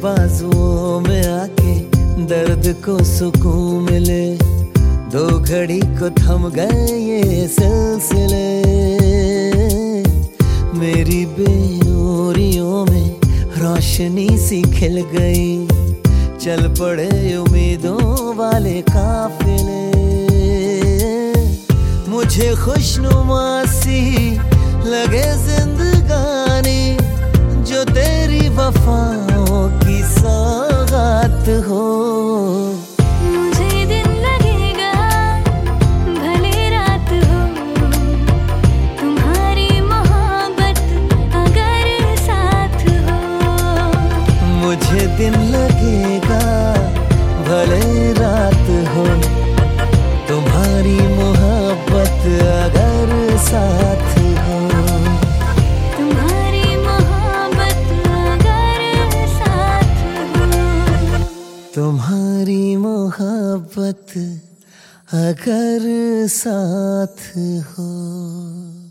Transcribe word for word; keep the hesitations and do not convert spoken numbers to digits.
बाजुओं में आके दर्द को सुकून मिले, दो घड़ी को थम गए ये सिलसिले। मेरी बेनूरियों में रोशनी सी खिल गई, चल पड़े उम्मीदों वाले काफिले। मुझे खुशनुमा सी लगे जिंदगानी, जो तेरी वफाओं की सौगात हो। मुझे दिन लगेगा भले रात हो, तुम्हारी मोहब्बत अगर साथ हो। मुझे दिन लगेगा भले रात हो, तुम्हारी मोहब्बत अगर साथ हो। तुम्हारी मोहब्बत अगर साथ हो। तुम्हारी मोहब्बत अगर साथ हो।